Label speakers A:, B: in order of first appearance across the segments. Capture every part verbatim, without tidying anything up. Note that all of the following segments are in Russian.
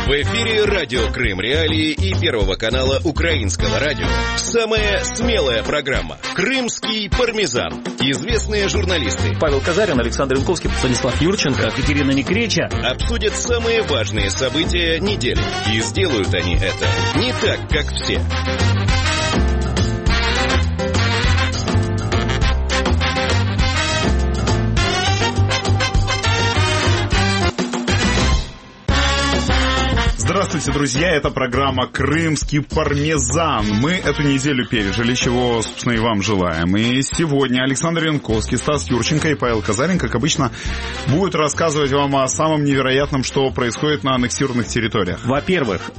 A: В эфире радио Крым Реалии и Первого канала Украинского радио. Самая смелая программа «Крымский пармезан». Известные журналисты
B: Павел Казарин, Александр Янковский, Станислав Юрченко, Екатерина Некреча
A: обсудят самые важные события недели. И сделают они это не так, как все.
C: Здравствуйте, друзья, это программа «Крымский пармезан». Мы эту неделю пережили, чего, собственно, и вам желаем. И сегодня Александр Янковский, Стас Юрченко и Павел Казарин, как обычно, будут рассказывать вам о самом невероятном, что происходит на аннексированных территориях.
B: Во-первых,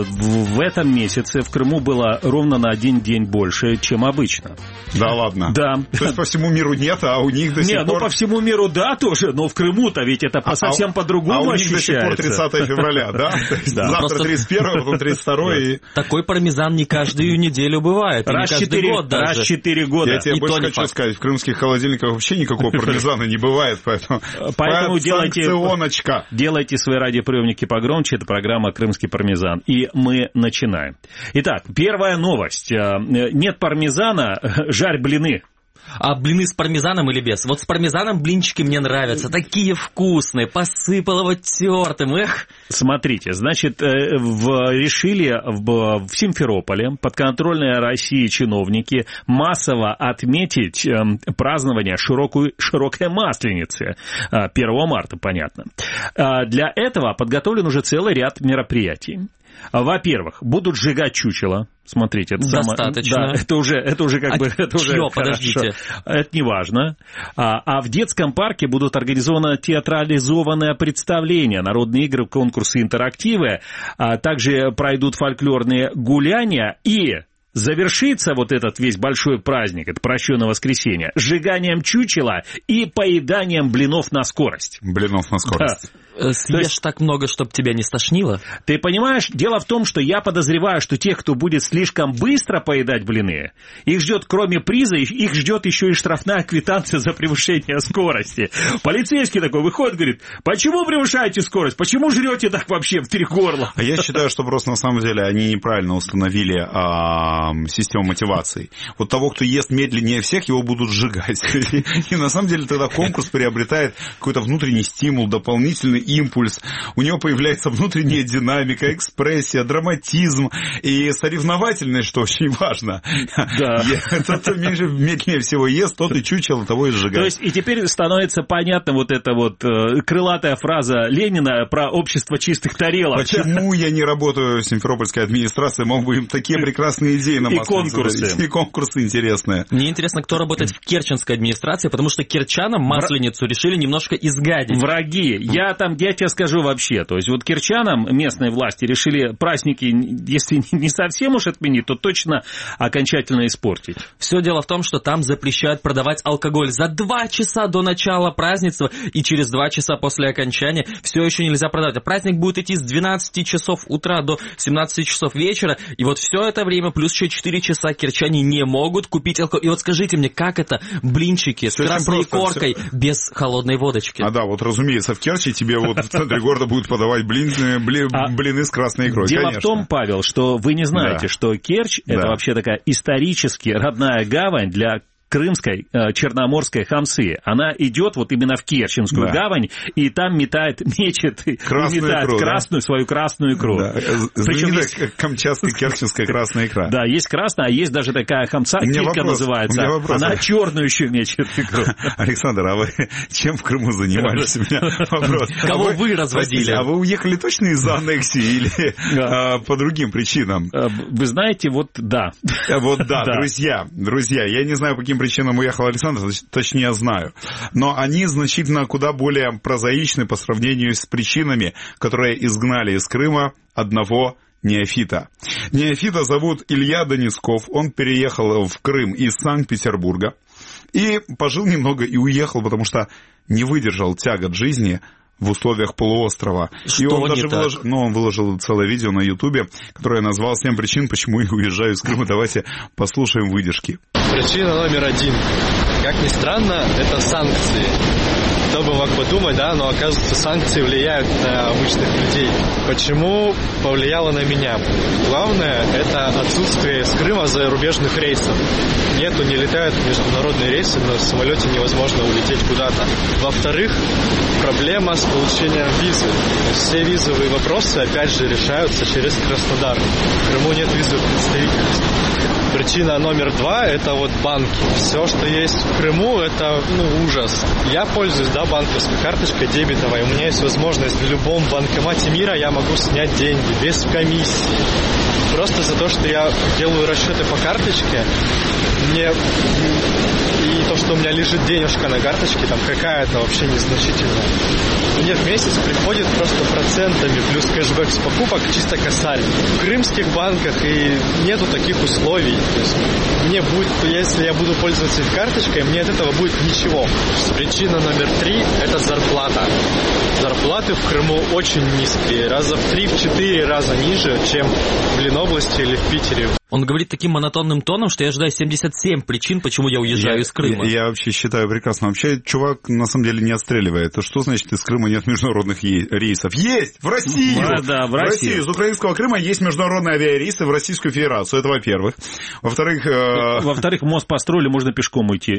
B: в этом месяце в Крыму было ровно на один день больше, чем обычно.
C: Да ладно?
B: Да.
C: То есть по всему миру нет, а у них до сих
B: не,
C: пор...
B: ну по всему миру да тоже, но в Крыму-то ведь это а, совсем а, по-другому
C: ощущается. А у них
B: ощущается.
C: до сих пор тридцатое февраля, да? Завтра
D: Просто...
C: тридцать первое, потом тридцать второе. И...
D: Такой пармезан не каждую неделю бывает.
B: Раз четыре года.
C: Я тебе
B: и
C: больше хочу факт. сказать, в крымских холодильниках вообще никакого пармезана не бывает, поэтому...
B: Поэтому делайте,
C: санкционочка.
B: делайте свои радиоприемники погромче. Это программа «Крымский пармезан». И мы начинаем. Итак, первая новость. Нет пармезана, жарь блины.
D: А блины с пармезаном или без? Вот с пармезаном блинчики мне нравятся. Такие вкусные. Посыпал его тертым. Эх.
B: Смотрите, значит, в, решили в, в Симферополе подконтрольные России чиновники массово отметить э, празднование широкую, широкой Масленицы. первого марта, понятно. Для этого подготовлен уже целый ряд мероприятий. Во-первых, будут сжигать чучело. Смотрите, это
D: достаточно.
B: Самое, да, это уже, это уже как
D: а
B: бы, это уже
D: чьё, подождите.
B: Это не важно. А, а в детском парке будут организованы театрализованное представление, народные игры, конкурсы, интерактивы, а также пройдут фольклорные гуляния и завершится вот этот весь большой праздник, это прощённое воскресенье, сжиганием чучела и поеданием блинов на скорость.
C: Блинов на скорость.
D: Да. Съешь есть, так много, чтобы тебя не стошнило?
B: Ты понимаешь, дело в том, что я подозреваю, что тех, кто будет слишком быстро поедать блины, их ждет, кроме приза, их ждет еще и штрафная квитанция за превышение скорости. Полицейский такой выходит, говорит, почему превышаете скорость? Почему жрете так вообще в три горла?
C: А я считаю, что просто на самом деле они неправильно установили а, систему мотивации. Вот того, кто ест медленнее всех, его будут сжигать. И на самом деле тогда конкурс приобретает какой-то внутренний стимул, дополнительный импульс, у него появляется внутренняя динамика, экспрессия, драматизм и соревновательность, что очень важно.
B: Да.
C: Тот, кто медленнее всего ест, тот и чучело, того и сжигает.
B: То есть, и теперь становится понятна вот эта вот э, крылатая фраза Ленина про общество чистых тарелок.
C: Почему я не работаю в Симферопольской администрации, мог бы им такие прекрасные идеи на масленице.
B: И конкурсы.
C: И конкурсы интересные.
D: Мне интересно, кто работает в керченской администрации, потому что керчанам масленицу решили немножко изгадить.
B: Враги. Я там Я тебе скажу вообще, то есть вот керчанам местные власти решили праздники, если не совсем уж отменить, то точно окончательно испортить.
D: Все дело в том, что там запрещают продавать алкоголь за два часа до начала празднества, и через два часа после окончания все еще нельзя продавать. А праздник будет идти с двенадцати часов утра до семнадцати часов вечера, и вот все это время плюс еще четыре часа керчане не могут купить алкоголь. И вот скажите мне, как это блинчики с красной коркой все... без холодной водочки?
C: А да, вот разумеется, в Керчи тебе вот в центре города будут подавать блины, бли, а блины с красной икрой.
B: Дело
C: конечно.
B: в том, Павел, что вы не знаете, да. что Керчь да. это вообще такая исторически родная гавань для крымской э, черноморской хамсы. Она идет вот именно в Керченскую да. гавань, и там метает, мечет
C: красную
B: и метает
C: икру,
B: красную,
C: да?
B: свою красную икру. Да.
C: Причем есть... камчатская керченская красная икра.
B: Да, есть красная, а есть даже такая хамса, килька называется. Она черную еще мечет икру.
C: Александр, а вы чем в Крыму занимались? У меня вопрос.
D: Кого вы разводили?
C: А вы уехали точно из-за аннексии или по другим причинам?
B: Вы знаете, вот да.
C: Вот да, друзья, друзья, я не знаю, по каким причинам уехал Александр, точнее знаю. Но они значительно куда более прозаичны по сравнению с причинами, которые изгнали из Крыма одного неофита. Неофита зовут Илья Донесков. Он переехал в Крым из Санкт-Петербурга и пожил немного и уехал, потому что не выдержал тягот жизни в условиях полуострова.
D: Что
C: и он
D: не
C: даже
D: так?
C: выложил, ну, он выложил целое видео на Ютубе, которое назвал «семь причин, почему я уезжаю из Крыма». Давайте послушаем выдержки.
E: Причина номер один. Как ни странно, это санкции. Кто бы мог подумать, да, но оказывается, санкции влияют на обычных людей. Почему повлияло на меня? Главное, это отсутствие с Крыма зарубежных рейсов. Нету, не летают международные рейсы, на самолете невозможно улететь куда-то. Во-вторых, проблема с получением визы. Все визовые вопросы, опять же, решаются через Краснодар. В Крыму нет визовых представительств. Причина номер два – это вот банки. Все, что есть в Крыму, это, ну, ужас. Я пользуюсь, да, банковской карточкой дебетовой. У меня есть возможность в любом банкомате мира я могу снять деньги без комиссии. Просто за то, что я делаю расчеты по карточке, мне и то, что у меня лежит денежка на карточке, там какая-то вообще незначительная. Мне в месяц приходит просто процентами плюс кэшбэк с покупок чисто косарь. В крымских банках и нету таких условий. То есть мне будет, если я буду пользоваться их карточкой, мне от этого будет ничего. Причина номер три – это зарплата. Зарплаты в Крыму очень низкие, раза в три-четыре раза ниже, чем в Ленобласти или в Питере.
D: Он говорит таким монотонным тоном, что я ожидаю семьдесят семь причин, почему я уезжаю
C: я,
D: из Крыма.
C: Я, я вообще считаю прекрасно. Вообще, чувак на самом деле не отстреливает. То что значит, из Крыма нет международных е- рейсов? Есть! В Россию!
B: Да, да, в,
C: в Россию! Из украинского Крыма есть международные авиарейсы в Российскую Федерацию. Это во-первых. Во-вторых... Э...
B: Во-вторых, мост построили, можно пешком уйти.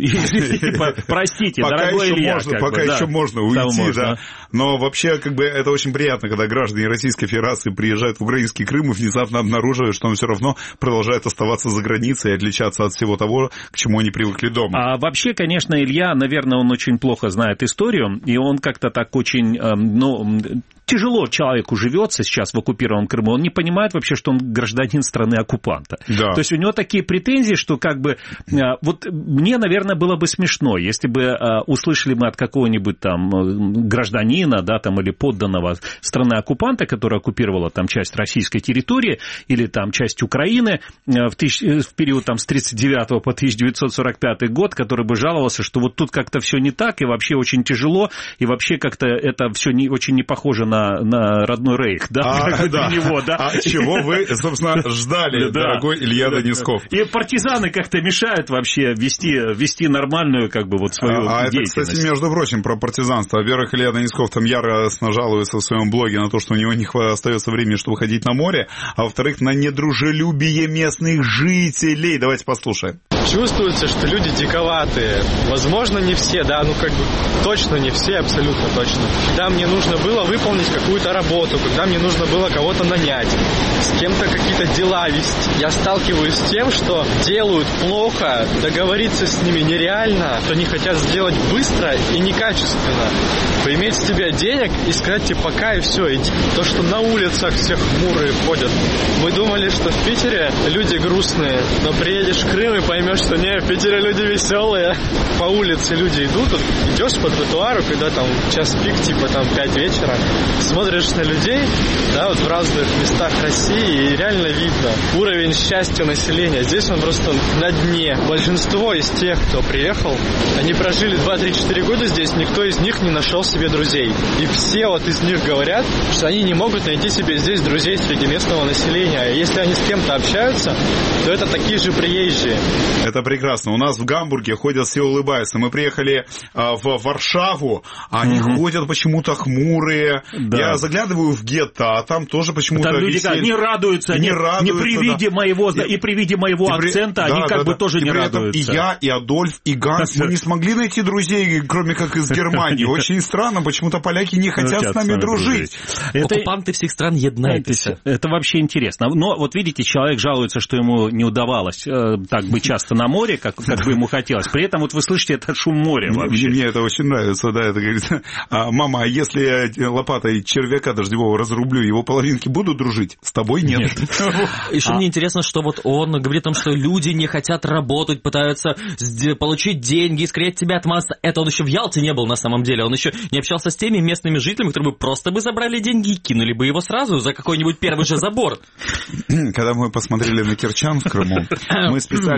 B: Простите, дорогой Илья.
C: Пока еще можно уйти, да. Но вообще, как бы, это очень приятно, когда граждане Российской Федерации приезжают в украинский Крым и внезапно обнаруживают, что он все равно продолжает оставаться за границей и отличаться от всего того, к чему они привыкли дома.
B: А вообще, конечно, Илья, наверное, он очень плохо знает историю, и он как-то так очень, ну... Тяжело человеку живется сейчас в оккупированном Крыму, он не понимает вообще, что он гражданин страны-оккупанта.
C: Да.
B: То есть у него такие претензии, что как бы... Вот мне, наверное, было бы смешно, если бы услышали мы от какого-нибудь там гражданина, да, там, или подданного страны-оккупанта, которая оккупировала там часть российской территории, или там часть Украины в, тысяч... в период там с тридцать девятого по тысяча девятьсот сорок пятый год, который бы жаловался, что вот тут как-то все не так, и вообще очень тяжело, и вообще как-то это все не... очень не похоже на На, на родной рейх, да,
C: а, да.
B: Него, да.
C: А чего вы, собственно, ждали, дорогой Илья Данисков?
B: И партизаны как-то мешают вообще вести, вести нормальную, как бы, вот свою
C: а,
B: деятельность.
C: А это, кстати, между прочим, про партизанство. Во-первых, Илья Данисков там яростно жалуется в своем блоге на то, что у него не остается времени, чтобы ходить на море, а во-вторых, на недружелюбие местных жителей. Давайте послушаем.
E: Чувствуется, что люди диковатые. Возможно, не все, да, ну как бы точно не все, абсолютно точно. Когда мне нужно было выполнить какую-то работу, когда мне нужно было кого-то нанять, с кем-то какие-то дела вести, я сталкиваюсь с тем, что делают плохо, договориться с ними нереально, что они хотят сделать быстро и некачественно. Поиметь с тебя денег и сказать тебе пока и все, иди. То, что на улицах все хмурые ходят. Мы думали, что в Питере люди грустные, но приедешь в Крым и поймешь, что не, в Питере люди веселые. По улице люди идут, вот, идешь по тротуару, когда там час пик, типа там пять вечера, смотришь на людей, да, вот в разных местах России, и реально видно уровень счастья населения. Здесь он просто на дне. Большинство из тех, кто приехал, они прожили два-три-четыре года здесь, никто из них не нашел себе друзей. И все вот из них говорят, что они не могут найти себе здесь друзей среди местного населения. И если они с кем-то общаются, то это такие же приезжие.
C: Это прекрасно. У нас в Гамбурге ходят, все улыбаются. Мы приехали а, в Варшаву, а они угу. ходят почему-то хмурые. Да. Я заглядываю в гетто, а там тоже почему-то
B: там люди
C: веселье...
B: не радуются, не, не, радуются, не при виде да. моего, и, и при виде моего и акцента при... они да, как да, бы да. тоже и не радуются.
C: И я, и Адольф, и Ганс, мы не смогли найти друзей, кроме как из Германии. Очень странно, почему-то поляки не хотят с нами дружить.
D: Оккупанты всех стран еднайтесь.
B: Это вообще интересно. Но вот видите, человек жалуется, что ему не удавалось так быть часто на море, как, как бы ему хотелось. При этом вот вы слышите этот шум моря вообще.
C: Мне, мне это очень нравится, да, это говорит, а, мама, а если я лопатой червяка дождевого разрублю, его половинки будут дружить? С тобой нет. нет.
D: Еще а. мне интересно, что вот он говорит о том, что люди не хотят работать, пытаются получить деньги, скрыть тебя от массы. Это он еще в Ялте не был на самом деле. Он еще не общался с теми местными жителями, которые бы просто бы забрали деньги и кинули бы его сразу за какой-нибудь первый же забор.
C: Когда мы посмотрели на Керчан в Крыму, мы специально отрезали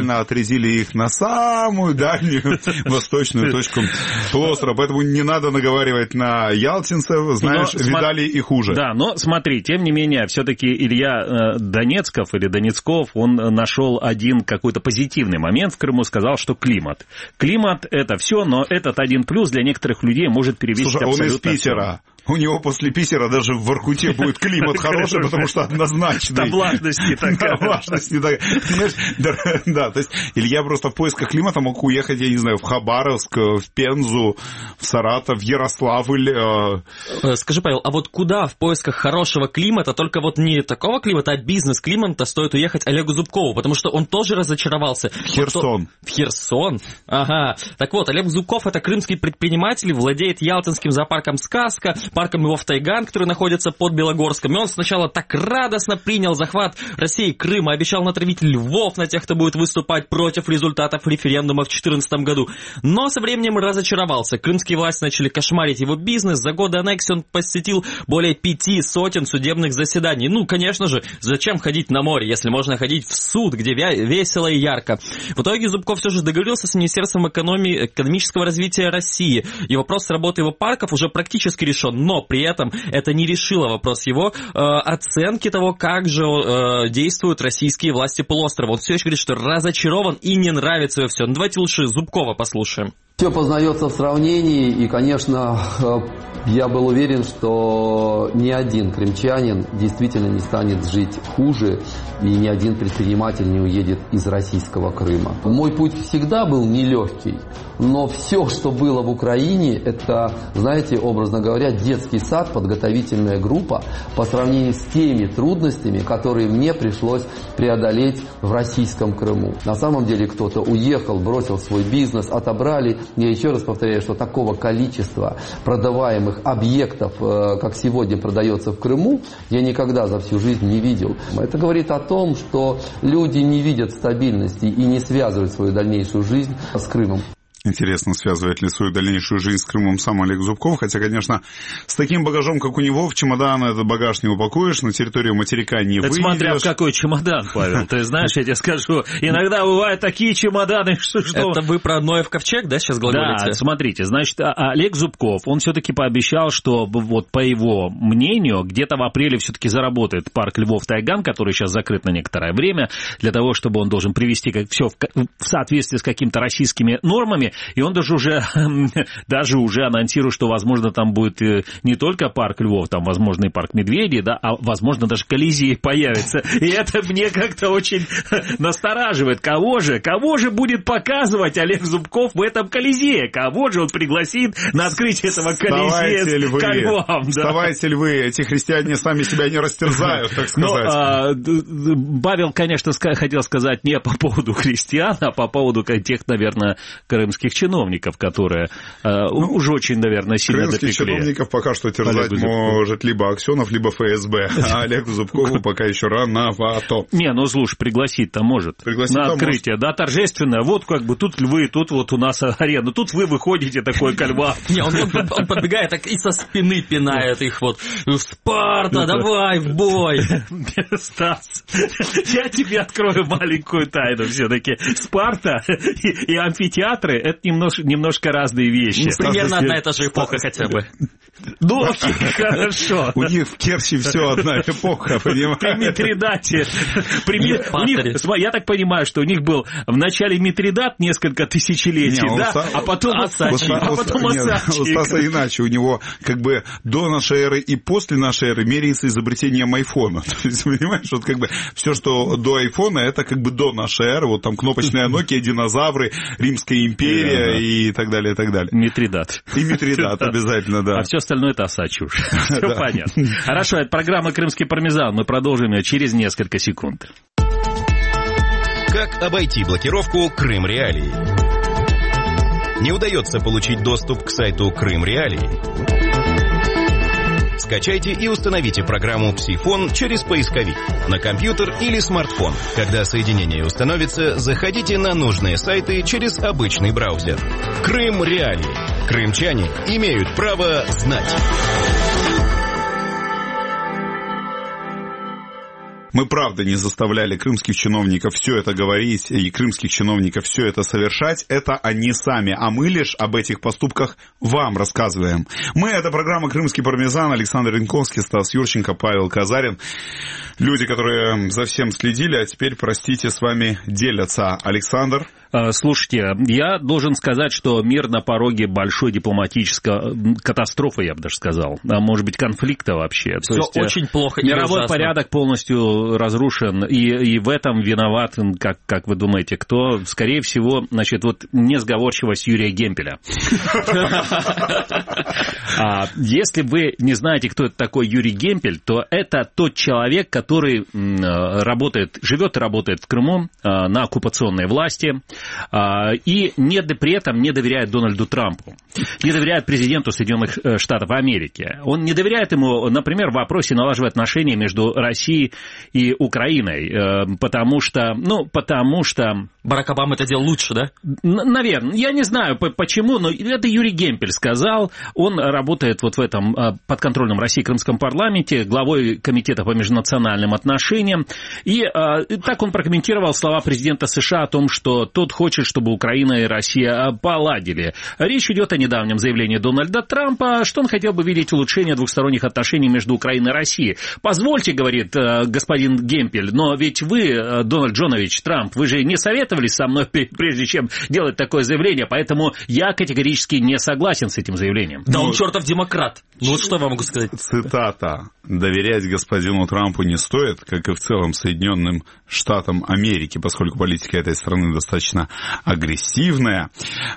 C: перевозили их на самую дальнюю восточную точку полуострова. Поэтому не надо наговаривать на ялтинцев, знаешь, но, видали и хуже.
B: Да, но смотри, тем не менее, все-таки Илья Донецков или Донецков, он нашел один какой-то позитивный момент в Крыму, сказал, что климат. Климат — это все, но этот один плюс для некоторых людей может перевесить.
C: Слушай,
B: абсолютно
C: он из Питера. Все. У него после Питера даже в Воркуте будет климат хороший, потому что однозначный.
B: Там влажности такая.
C: Влажности такая. Да, то есть Илья просто в поисках климата мог уехать, я не знаю, в Хабаровск, в Пензу, в Саратов, в Ярославль.
D: Скажи, Павел, а вот куда в поисках хорошего климата, только вот не такого климата, а бизнес-климата стоит уехать Олегу Зубкову, потому что он тоже разочаровался.
C: В Херсон.
D: В Херсон? Ага. Так вот, Олег Зубков — это крымский предприниматель, владеет ялтинским зоопарком «Сказка», парком его в Тайган, который находится под Белогорском. И он сначала так радостно принял захват России Крыма, обещал натравить львов на тех, кто будет выступать против результатов референдума в две тысячи четырнадцатом году. Но со временем разочаровался. Крымские власти начали кошмарить его бизнес. За годы аннексии он посетил более пяти сотен судебных заседаний. Ну, конечно же, зачем ходить на море, если можно ходить в суд, где весело и ярко. В итоге Зубков все же договорился с Министерством экономии, экономического развития России. И вопрос с работы его парков уже практически решен. Но при этом это не решило вопрос его э, оценки того, как же э, действуют российские власти полуострова. Он все еще говорит, что разочарован и не нравится его все. Ну, давайте лучше Зубкова послушаем.
F: Все познается в сравнении, и, конечно, я был уверен, что ни один крымчанин действительно не станет жить хуже, и ни один предприниматель не уедет из российского Крыма. Мой путь всегда был нелегкий, но все, что было в Украине, это, знаете, образно говоря, детский сад, подготовительная группа по сравнению с теми трудностями, которые мне пришлось преодолеть в российском Крыму. На самом деле кто-то уехал, бросил свой бизнес, отобрали. Я еще раз повторяю, что такого количества продаваемых объектов, как сегодня продается в Крыму, я никогда за всю жизнь не видел. Это говорит о том, что люди не видят стабильности и не связывают свою дальнейшую жизнь с Крымом.
C: Интересно, связывает ли свою дальнейшую жизнь с Крымом сам Олег Зубков, хотя, конечно, с таким багажом, как у него, в чемодан этот багаж не упакуешь, на территорию материка не выйдешь.
B: Смотря в какой чемодан, Павел, ты знаешь, я тебе скажу, иногда бывают такие чемоданы, что...
D: Это вы про Ноев ковчег, да, сейчас глаголите?
B: Да, смотрите, значит, Олег Зубков, он все-таки пообещал, что, вот по его мнению, где-то в апреле все-таки заработает парк Львов Тайган, который сейчас закрыт на некоторое время, для того, чтобы он должен привести как все в, в соответствии с какими-то российскими нормами. И он даже уже, даже уже анонсирует, что, возможно, там будет не только парк Львов, там, возможно, и парк Медведей, да, а, возможно, даже Колизей появится. И это мне как-то очень настораживает. Кого же, кого же будет показывать Олег Зубков в этом Колизее? Кого же он пригласит на открытие этого Колизея с львом? Да?
C: Вставайте, львы, эти христиане сами себя не растерзают, так сказать.
B: Но, а, Павел, конечно, хотел сказать не по поводу христиан, а по поводу тех, наверное, крымских чиновников, которые э, ну, уже очень, наверное, сильно допекли.
C: Крымских чиновников пока что терзать может либо Аксенов, либо эф эс бэ, а Олегу Зубкову пока еще рановато.
B: Не, ну слушай, пригласить-то может. На открытие, да, торжественное. Вот как бы тут львы, тут вот у нас арена, тут вы выходите такой ко львам.
D: Не, он подбегает так и со спины пинает их вот. Спарта, давай в бой.
B: Стас, я тебе открою маленькую тайну все-таки. Спарта и амфитеатры — это немножко, немножко разные вещи.
D: Ну, примерно одна и та же эпоха хотя бы.
B: Ну, окей, хорошо.
C: У них в Керчи все одна эпоха, понимаешь?
B: При Митридате. Я так понимаю, что у них был в начале Митридат несколько тысячелетий, да, а потом Осадчий.
C: У Стаса иначе. У него как бы до нашей эры и после нашей эры меряется изобретением айфона. То есть, понимаешь, вот как бы все, что до айфона, это как бы до нашей эры. Вот там кнопочная Nokia, динозавры, Римская империя, да, и так далее, и так далее.
B: Митридат.
C: И Митридат, обязательно, да.
B: А все остальное — это осадчий уже. Все понятно. Хорошо, это программа «Крымский пармезан». Мы продолжим ее через несколько секунд.
A: Как обойти блокировку «Крым Реалии»? Не удается получить доступ к сайту «Крым Реалии»? Скачайте и установите программу «Псифон» через поисковик на компьютер или смартфон. Когда соединение установится, заходите на нужные сайты через обычный браузер. Крым Реалии. Крымчане имеют право знать.
C: Мы, правда, не заставляли крымских чиновников все это говорить и крымских чиновников все это совершать. Это они сами, а мы лишь об этих поступках вам рассказываем. Мы — это программа «Крымский пармезан», Александр Янковский, Стас Юрченко, Павел Казарин. Люди, которые за всем следили, а теперь, простите, с вами делятся. Александр?
B: Слушайте, я должен сказать, что мир на пороге большой дипломатической катастрофы, я бы даже сказал. А может быть, конфликта вообще.
D: Все есть, очень плохо и
B: мировой
D: ужасно.
B: Порядок полностью разрушен. И, и в этом виноват, как, как вы думаете, кто? Скорее всего, значит, вот несговорчивость Юрия Гемпеля. Если вы не знаете, кто это такой Юрий Гемпель, то это тот человек, который работает, живет и работает в Крыму на оккупационной власти, и не, при этом не доверяет Дональду Трампу, не доверяет президенту Соединенных Штатов Америки. Он не доверяет ему, например, в вопросе налаживать отношения между Россией и Украиной, потому что, ну, потому что...
D: Барак Обама это делал лучше, да?
B: Наверное. Я не знаю, почему, но это Юрий Гемпель сказал. Он работает вот в этом подконтрольном России Крымском парламенте, главой комитета по межнациональным отношениям. И так он прокомментировал слова президента США о том, что тот хочет, чтобы Украина и Россия поладили. Речь идет о недавнем заявлении Дональда Трампа, что он хотел бы видеть улучшение двухсторонних отношений между Украиной и Россией. Позвольте, говорит господин Гемпель, но ведь вы, Дональд Джонович Трамп, вы же не советовали со мной, прежде чем делать такое заявление, поэтому я категорически не согласен с этим заявлением.
D: Да он чертов демократ. Ну вот что я вам могу сказать.
C: Цитата. «Доверять господину Трампу не стоит, как и в целом Соединенным Штатам Америки, поскольку политика этой страны достаточно агрессивная».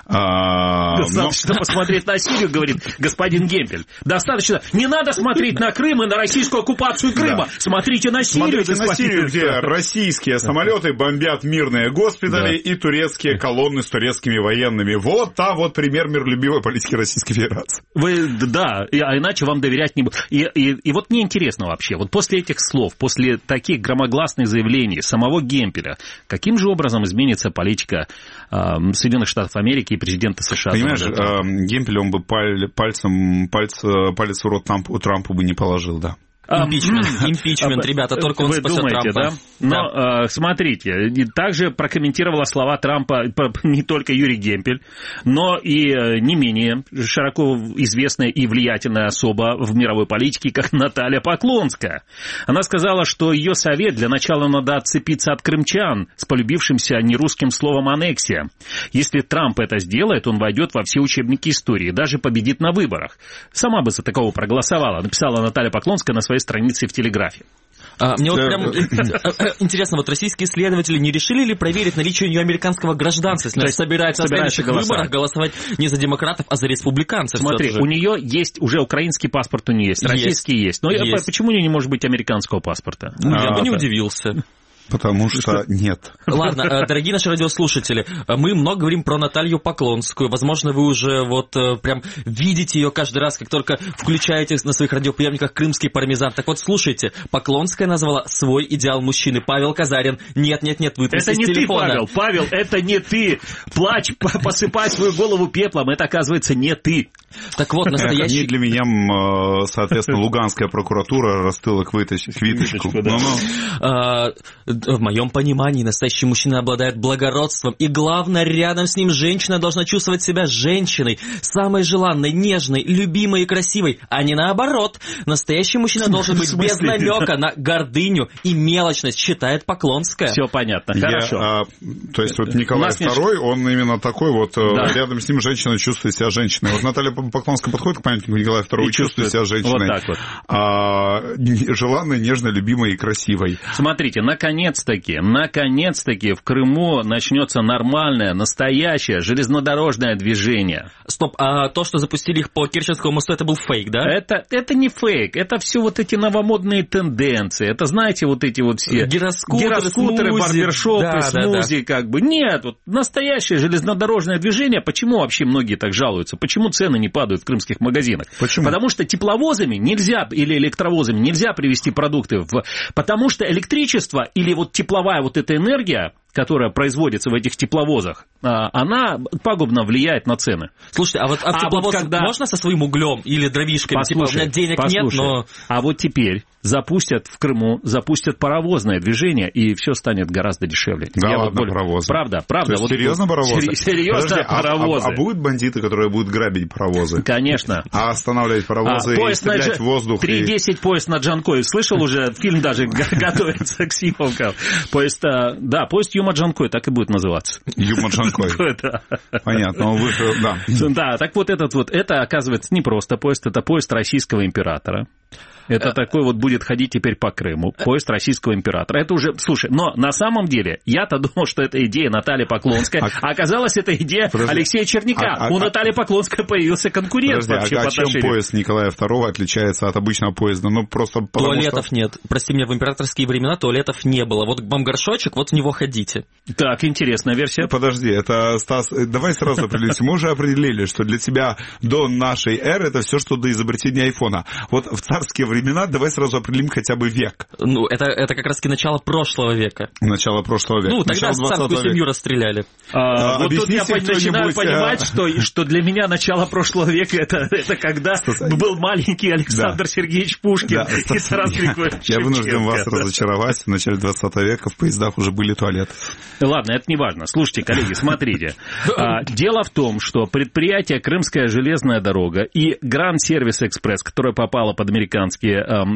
C: А,
B: достаточно но... посмотреть на Сирию, говорит господин Гемпель. Достаточно. Не надо смотреть на Крым и на российскую оккупацию Крыма. Да. Смотрите на Сирию.
C: Смотрите на Сирию, где российские самолеты бомбят мирные госпитали, да, и турецкие колонны с турецкими военными. Вот та вот пример миролюбивой политики Российской Федерации.
B: Вы, да, а иначе вам доверять не будут. И, и, и вот мне интересно вообще, вот после этих слов, после таких громогласных заявлений самого Гемпеля, каким же образом изменится политика э, Соединенных Штатов Америки и президента США?
C: Понимаешь, э, Гемпель, он бы паль, пальцем, пальц, палец в рот Трампу, Трампу бы не положил, да.
D: Импичмент, импичмент, ребята, только он
B: Вы
D: спасет
B: думаете,
D: Трампа.
B: Да? Но, да. э, смотрите, также прокомментировала слова Трампа не только Юрий Гемпель, но и не менее широко известная и влиятельная особа в мировой политике, как Наталья Поклонская. Она сказала, что ее совет: для начала надо отцепиться от крымчан с полюбившимся нерусским словом «аннексия». Если Трамп это сделает, он войдет во все учебники истории, даже победит на выборах. Сама бы за такого проголосовала, написала Наталья Поклонская на своей странице в Телеграфе.
D: А, мне вот прям интересно, вот российские исследователи не решили ли проверить наличие у нее американского гражданства, если она собирается на следующих выборах голосовать не за демократов, а за республиканцев?
B: Смотри, у нее есть уже украинский паспорт, у нее есть, российский есть. Но есть. Почему у нее не может быть американского паспорта?
D: Ну, я бы не удивился.
C: Потому что нет.
D: Ладно, дорогие наши радиослушатели, мы много говорим про Наталью Поклонскую. Возможно, вы уже вот прям видите ее каждый раз, как только включаете на своих радиоприемниках «Крымский пармезан». Так вот, слушайте, Поклонская назвала свой идеал мужчины. Павел Казарин. Нет-нет-нет, вытрясти из телефона.
B: Это не ты, Павел. Павел, это не ты. Плачь, посыпай свою голову пеплом. Это, оказывается, не ты.
D: Так вот, настоящий...
C: Не для меня, соответственно, Луганская прокуратура растыла квиточку.
D: В моем понимании, настоящий мужчина обладает благородством, и главное, рядом с ним женщина должна чувствовать себя женщиной, самой желанной, нежной, любимой и красивой, а не наоборот. Настоящий мужчина должен быть без намека на гордыню и мелочность, считает Поклонская.
B: Все понятно, хорошо.
C: Я, а, то есть вот Николай Второй, он именно такой вот, да. Рядом с ним женщина чувствует себя женщиной. Вот Наталья Поклонская подходит к памятнику Николая Второго и чувствует себя женщиной.
B: Вот так вот.
C: А, желанной, нежной, любимой и красивой.
B: Смотрите, наконец-таки, наконец-таки в Крыму начнется нормальное, настоящее железнодорожное движение.
D: Стоп, а то, что запустили их по Керченскому мосту, это был фейк, да?
B: Это, это не фейк, это все вот эти новомодные тенденции. Это, знаете, вот эти вот все...
D: Гироскутеры,
B: Гироскутеры, барбершопы,
D: да,
B: смузи, да, да. как бы. Нет, вот настоящее железнодорожное движение. Почему вообще многие так жалуются? Почему цены не падают в крымских магазинах?
C: Почему?
B: Потому что тепловозами нельзя, или электровозами нельзя привезти продукты. В... Потому что электричество или вот тепловая вот эта энергия, которая производится в этих тепловозах, она пагубно влияет на цены.
D: Слушайте, а вот а
B: а
D: тепловоз
B: вот когда...
D: можно со своим углем или дровишками?
B: Послушай,
D: типа, у меня денег
B: послушай,
D: нет, но...
B: А вот теперь запустят в Крыму, запустят паровозное движение, и все станет гораздо дешевле.
C: Да,
B: Я
C: ладно,
B: вот более...
C: паровозы.
B: Правда, правда.
C: То есть
B: вот
C: серьезно паровозы?
B: Серьезно
C: Подожди,
B: паровозы.
C: А, а, а будут бандиты, которые будут грабить паровозы?
B: Конечно.
C: А останавливать паровозы а, и стрелять в воздух?
B: три десять
C: и...
B: поезд на Джанкой. Слышал уже? Фильм даже готовится к съемкам. Поезд, да, поезд Юма-Джанкой, так и будет называться.
C: Юма-Джанкой. Понятно. Да.
B: Да, так вот этот вот, это, оказывается, не просто поезд, это поезд российского императора. Это такой вот будет ходить теперь по Крыму. Поезд российского императора. Это уже, слушай, но на самом деле я-то думал, что это идея Натальи Поклонской, а, а оказалось, это идея Подожди. Алексея Черняка. А, а, У Натальи Поклонской появился конкурент.
C: Подожди, а, а чем поезд Николая второго отличается от обычного поезда? Ну, просто
D: Туалетов
C: что...
D: нет. Прости меня, в императорские времена туалетов не было. Вот вам горшочек, вот в него ходите.
B: Так, интересная версия.
C: Подожди, это, Стас, давай сразу определимся. Мы уже определили, что для тебя до нашей эры это все, что до изобретения айфона. Вот в царские времена времена, давай сразу определим хотя бы век.
D: Ну, это, это как раз-таки начало прошлого века.
C: Начало прошлого века.
D: Ну, тогда царскую семью расстреляли.
B: А, а, вот тут я начинаю понимать, а... что, что для меня начало прошлого века это, это когда Стас... был маленький Александр да. Сергеевич Пушкин да, и Тарас Григорьевич
C: Я вынужден вас разочаровать. В начале двадцатого века в поездах уже были туалеты.
B: Ладно, это не важно. Слушайте, коллеги, смотрите. Дело в том, что предприятие «Крымская железная дорога» и «Гранд Сервис Экспресс», которое попало под американские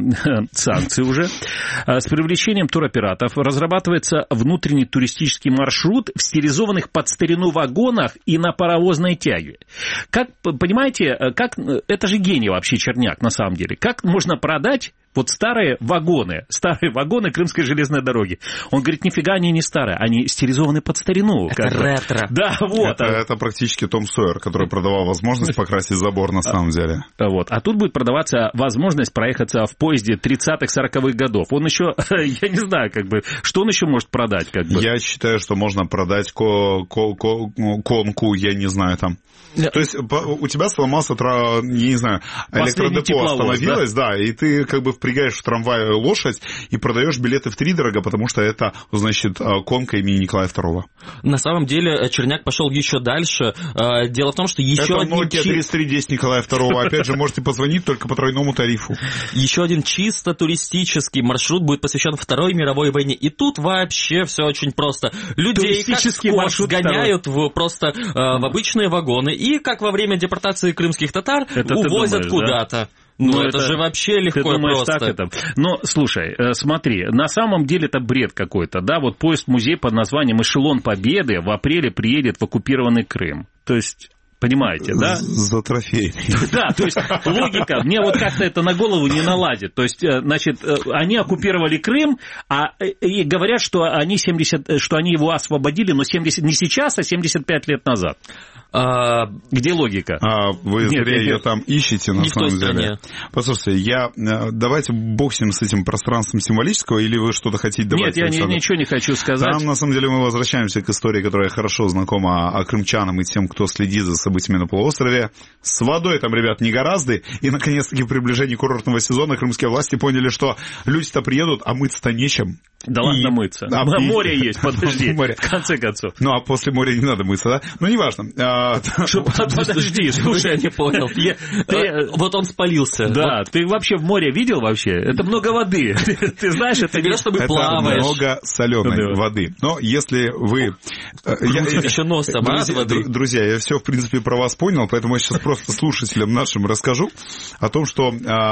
B: санкции уже, с привлечением туроператоров разрабатывается внутренний туристический маршрут в стилизованных под старину вагонах и на паровозной тяге. Как, понимаете, как, это же гений вообще Черняк на самом деле. Как можно продать вот старые вагоны, старые вагоны Крымской железной дороги? Он говорит, нифига они не старые, они стилизованы под старину.
D: Это ретро.
B: Да, вот.
C: Это, это практически Том Сойер, который продавал возможность покрасить забор на самом деле.
B: Вот. А тут будет продаваться возможность проехаться в поезде тридцатых-сороковых годов. Он еще, я не знаю, как бы, что он еще может продать? Как бы?
C: Я считаю, что можно продать ко- ко- ко- конку, я не знаю, там. То есть у тебя сломался, я не знаю, электродепо остановилось, да? да, и ты как бы впрягаешь в трамвай лошадь и продаешь билеты втридорога, потому что это, значит, конка имени Николая второго.
D: На самом деле Черняк пошел еще дальше. Дело в том, что еще
C: это
D: один...
C: Это Nokia тридцать три десять Николая второго. Опять же, можете позвонить только по тройному тарифу.
D: Еще один чисто туристический маршрут будет посвящен Второй мировой войне. И тут вообще все очень просто. Людей как скот сгоняют в, просто э, в обычные вагоны. И как во время депортации крымских татар это увозят думаешь, куда-то. Да? Ну, это, это же вообще легко
B: ты думаешь,
D: и просто.
B: Так это? Но, слушай, смотри, на самом деле это бред какой-то, да, вот поезд-музей под названием «Эшелон Победы» в апреле приедет в оккупированный Крым. То есть... Понимаете, да?
C: За трофей.
B: Да, то есть логика, мне вот как-то это на голову не наладит. То есть, значит, они оккупировали Крым, а и говорят, что они, семьдесят, что они его освободили, но семьдесят, не сейчас, а семьдесят пять лет назад. А, где логика?
C: А, вы Нет, зря ее там ищете, на самом деле. Послушайте, я, давайте бог с ним, с этим пространством символического, или вы что-то хотите добавить?
B: Нет, я не, ничего не хочу сказать.
C: Там, на самом деле, мы возвращаемся к истории, которая хорошо знакома о крымчанам и тем, кто следит за событиями на полуострове. С водой там, ребят, не гораздо. И, наконец-таки, в приближении курортного сезона крымские власти поняли, что люди-то приедут, а мыться-то нечем.
B: Да и... ладно мыться. А, и... Море есть, подожди,
C: море.
B: В конце концов.
C: Ну, а после моря не надо мыться, да? Ну, неважно.
B: Подожди, слушай,
D: я не понял. Вот он спалился.
B: Да, ты вообще в море видел вообще? Это много воды. Ты знаешь, это не
D: чтобы плаваешь.
C: Это много соленой воды. Но если вы...
D: Еще нос там раз воды.
C: Друзья, я все, в принципе, про вас понял, поэтому я сейчас просто слушателям нашим расскажу о том, что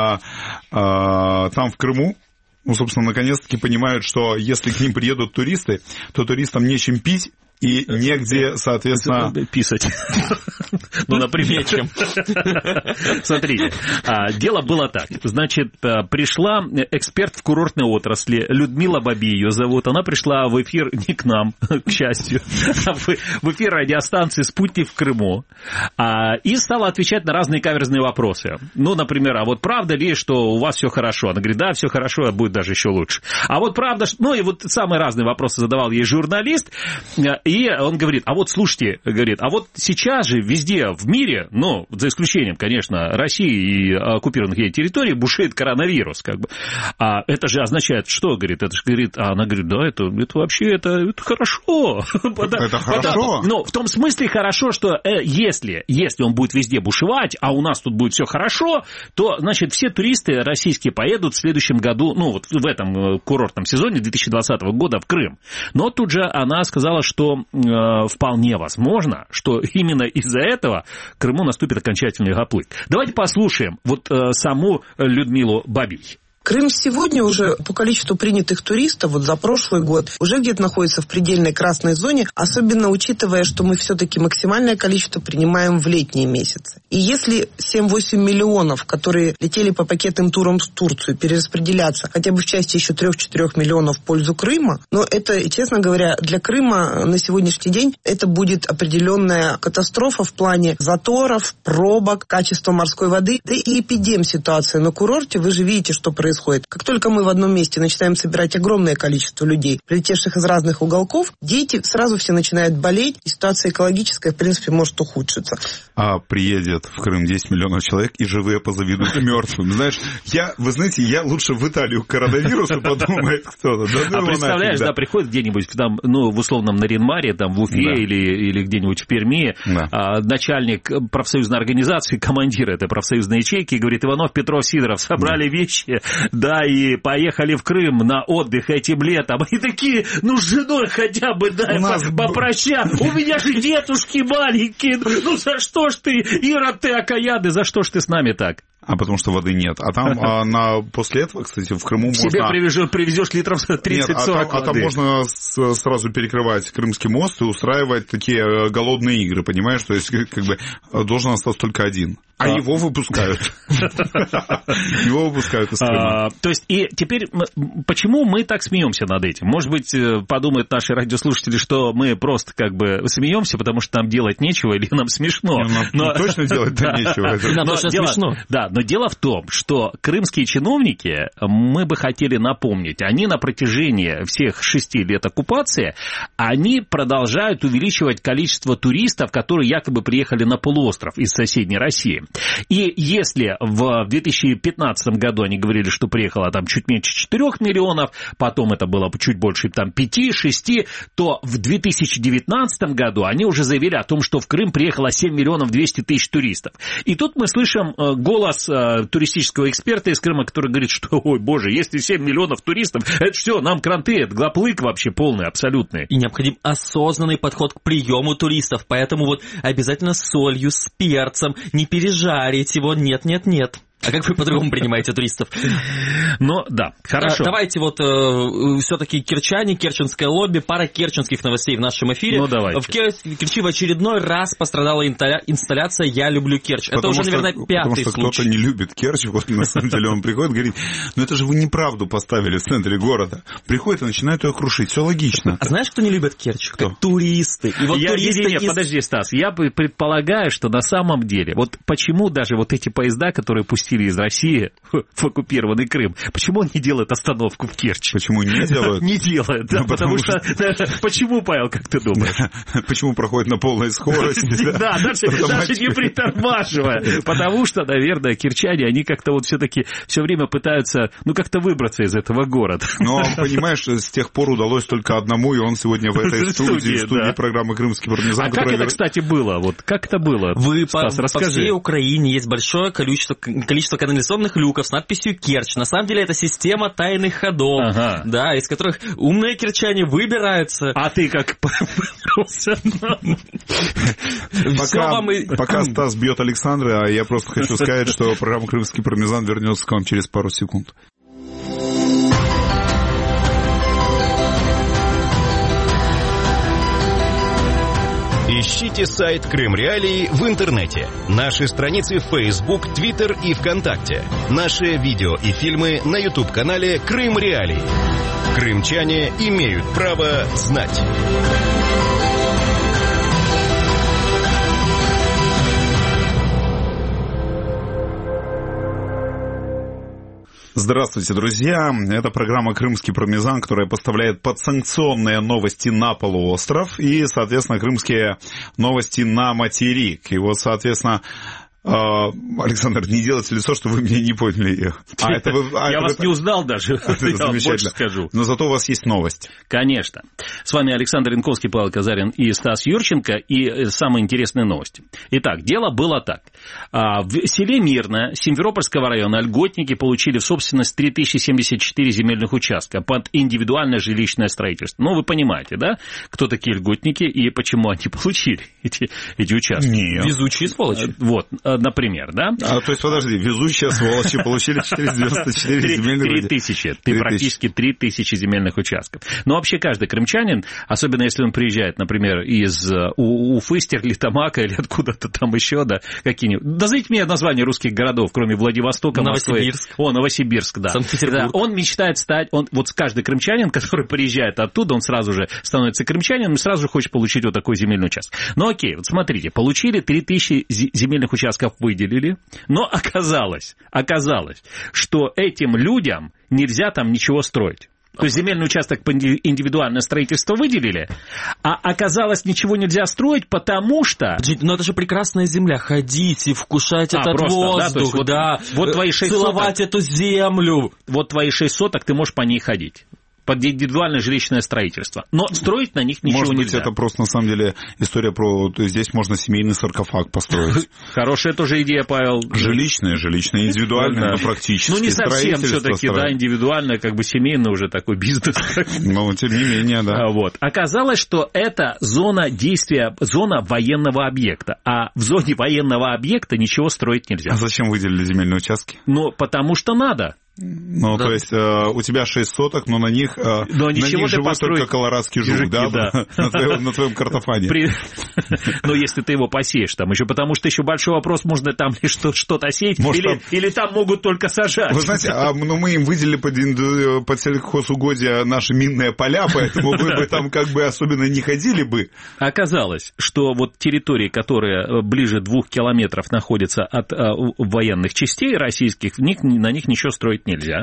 C: там в Крыму, ну, собственно, наконец-таки понимают, что если к ним приедут туристы, то туристам нечем пить, и негде, соответственно...
B: Писать. Ну, например. Смотрите, дело было так. Значит, пришла эксперт в курортной отрасли, Людмила Баби ее зовут. Она пришла в эфир не к нам, к счастью, а в эфир радиостанции «Спутник» в Крыму. И стала отвечать на разные каверзные вопросы. Ну, например, а вот правда ли, что у вас все хорошо? Она говорит, да, все хорошо, а будет даже еще лучше. А вот правда, ну и вот самые разные вопросы задавал ей журналист. И он говорит, а вот слушайте, говорит, а вот сейчас же везде в мире, ну, за исключением, конечно, России и оккупированных ей территорий, бушует коронавирус, как бы. А это же означает, что, говорит, это же, говорит, а она говорит, да, это, это вообще, это, это хорошо.
C: Это хорошо?
B: Ну, в том смысле хорошо, что э, если, если он будет везде бушевать, а у нас тут будет все хорошо, то, значит, все туристы российские поедут в следующем году, ну, вот в этом курортном сезоне две тысячи двадцатого года в Крым. Но тут же она сказала, что э, вполне возможно, что именно из-за этого Крыму наступит окончательный гоплык. Давайте послушаем вот э, саму Людмилу Бабий.
G: Крым сегодня уже по количеству принятых туристов вот за прошлый год уже где-то находится в предельной красной зоне, особенно учитывая, что мы все-таки максимальное количество принимаем в летние месяцы. И если семь-восемь миллионов, которые летели по пакетным турам в Турцию, перераспределяться хотя бы в части еще три-четыре миллионов в пользу Крыма, но это, честно говоря, для Крыма на сегодняшний день это будет определенная катастрофа в плане заторов, пробок, качества морской воды, да и эпидем-ситуация на курорте. Вы же видите, что происходит. Происходит. Как только мы в одном месте начинаем собирать огромное количество людей, прилетевших из разных уголков, дети сразу все начинают болеть, и ситуация экологическая, в принципе, может ухудшиться.
C: А приедет в Крым десять миллионов человек, и живые позавидуют мертвым. Знаешь, я, вы знаете, я лучше в Италию коронавирусу подумает кто-то. Да,
B: а представляешь, да, приходит где-нибудь там, ну, в условном Нарьян-Маре, там, в Уфе да. или, или где-нибудь в Перми, да. а, начальник профсоюзной организации, командир этой профсоюзной ячейки, говорит, Иванов, Петров, Сидоров собрали да. вещи, да, и поехали в Крым на отдых этим летом. И такие, ну, с женой хотя бы, да, нас... попрощаться. У меня же детушки маленькие. Ну, за что ж ты, Ира, ты окаяды, за что ж ты с нами так?
C: А потому что воды нет. А там а, на, после этого, кстати, в Крыму можно...
B: Себе привезешь, привезешь литров тридцать-сорок
C: а, а там можно с, сразу перекрывать Крымский мост и устраивать такие голодные игры, понимаешь? То есть, как бы, должен остаться только один. А, а его выпускают. Его выпускают из Крыма.
B: То есть, и теперь, почему мы так смеемся над этим? Может быть, подумают наши радиослушатели, что мы просто как бы смеемся, потому что нам делать нечего, или нам смешно.
C: Нам точно делать-то нечего.
D: Нам точно смешно.
B: Да, но дело в том, что крымские чиновники, мы бы хотели напомнить, они на протяжении всех шести лет оккупации, они продолжают увеличивать количество туристов, которые якобы приехали на полуостров из соседней России. И если в две тысячи пятнадцатом году они говорили, что приехало там чуть меньше четырёх миллионов, потом это было чуть больше там пяти-шести, то в две тысячи девятнадцатом году они уже заявили о том, что в Крым приехало семь миллионов двести тысяч туристов. И тут мы слышим голос туристического эксперта из Крыма, который говорит, что, ой, боже, если семь миллионов туристов, это все, нам кранты, это глоплык вообще полный, абсолютный.
D: И необходим осознанный подход к приему туристов, поэтому вот обязательно с солью, с перцем, не пережарить его, нет-нет-нет. А как вы по-другому принимаете туристов?
B: Ну, да, хорошо.
D: А, давайте вот э, все-таки керчане, керченское лобби, пара керченских новостей в нашем эфире.
B: Ну, давайте.
D: В Керчи в очередной раз пострадала инсталляция «Я люблю Керчь».
C: Потому
D: это уже,
C: что,
D: наверное, пятый случай.
C: Потому что кто-то не любит Керчь, вот на самом деле он приходит и говорит, ну это же вы неправду поставили в центре города. Приходит и начинает ее крушить, все логично.
D: А знаешь, кто не любит Керчь?
C: Кто?
D: Туристы. И вот
B: я,
D: туристы
B: не, не, не,
D: из...
B: подожди, Стас, я предполагаю, что на самом деле, вот почему даже вот эти поезда, которые пустили из России в оккупированный Крым, почему он не делает остановку в Керчи?
C: Почему не делают?
B: Не делает, да,
C: ну,
B: потому, потому что... что... Почему, Павел, как ты думаешь?
C: Почему проходит на полной скорости?
B: Да, даже не притормаживая. Потому что, наверное, керчане, они как-то вот все-таки все время пытаются, ну, как-то выбраться из этого города.
C: Но, понимаешь, с тех пор удалось только одному, и он сегодня в этой студии, в студии программы «Крымский партизан».
B: А как это, кстати, было? Вот как это было?
D: Вы по всей Украине есть большое количество канализационных люков с надписью «Керчь». На самом деле это система тайных ходов, ага. да, из которых умные керчане выбираются.
B: А ты как
C: пока, пока Стас бьет Александра, я просто хочу сказать, что программа «Крымский пармезан» вернется к вам через пару секунд.
A: Ищите сайт Крым Реалии в интернете. Наши страницы в Facebook, Twitter и ВКонтакте. Наши видео и фильмы на YouTube-канале Крым Реалии. Крымчане имеют право знать.
C: Здравствуйте, друзья. Это программа «Крымский пармезан», которая поставляет подсанкционные новости на полуостров и, соответственно, крымские новости на материк. И вот, соответственно... Александр, не делайте лицо, что вы меня не поняли.
B: А это вы, а Я это вас вы... не узнал даже, это я вам больше скажу.
C: Но зато у вас есть новость.
B: Конечно. С вами Александр Янковский, Павел Казарин и Стас Юрченко. И самые интересные новости. Итак, дело было так. В селе Мирное Симферопольского района льготники получили в собственность три тысячи семьдесят четыре земельных участка под индивидуальное жилищное строительство. Ну, вы понимаете, да, кто такие льготники и почему они получили эти, эти участки?
C: Нет.
D: Везучие сволочи.
B: Вот. Например, да?
C: А, то есть, подожди, везучие сволочи получили четыреста девяносто четыре земельных участка.
B: Три тысячи. Ты практически три тысячи земельных участков. Но вообще каждый крымчанин, особенно если он приезжает, например, из Уфы, Стерлитамака или откуда-то там еще, да, какие-нибудь... Назовите мне название русских городов, кроме Владивостока, Москвы.
D: Новосибирск.
B: О, Новосибирск, да.
D: Санкт-Петербург.
B: Да, он мечтает стать... Он, вот каждый крымчанин, который приезжает оттуда, он сразу же становится крымчанином и сразу же хочет получить вот такой земельный участок. Ну окей, вот смотрите, получили три тысячи земельных участков, выделили, но оказалось, оказалось, что этим людям нельзя там ничего строить. То есть земельный участок под индивидуальное строительство выделили, а оказалось, ничего нельзя строить, потому что...
D: Ну это же прекрасная земля, ходите, вкушать а, этот просто, воздух, да, да,
B: вот, вот твои шесть
D: целовать
B: соток,
D: эту землю.
B: Вот твои шесть соток, ты можешь по ней ходить. Под индивидуальное жилищное строительство. Но строить на них ничего
C: нельзя.
B: Может
C: быть, это просто, на самом деле, история про... То есть здесь можно семейный саркофаг построить.
B: Хорошая тоже идея, Павел.
C: Жилищное, жилищное, индивидуальное, но практически.
B: Ну, не совсем все-таки, да, индивидуальное, как бы семейное уже такой бизнес.
C: Но, тем не менее, да.
B: Вот. Оказалось, что это зона действия, зона военного объекта. А в зоне военного объекта ничего строить нельзя.
C: А зачем выделили земельные участки?
B: Ну, потому что надо.
C: Ну, да. То есть, э, у тебя шесть соток, но на них, э, но на них живет построить... только колорадский жук, жуки, да, да. На, твоем, на твоем картофане. При...
B: Но если ты его посеешь там еще, потому что еще большой вопрос, можно там ли что- что-то сеять, Может, или, там... или там могут только сажать.
C: Вы знаете, а, ну, мы им выделили под, под сельхозугодия наши минные поля, поэтому вы бы там как бы особенно не ходили бы.
B: Оказалось, что вот территории, которые ближе двух километров находятся от а, военных частей российских, в них, на них ничего строить нельзя.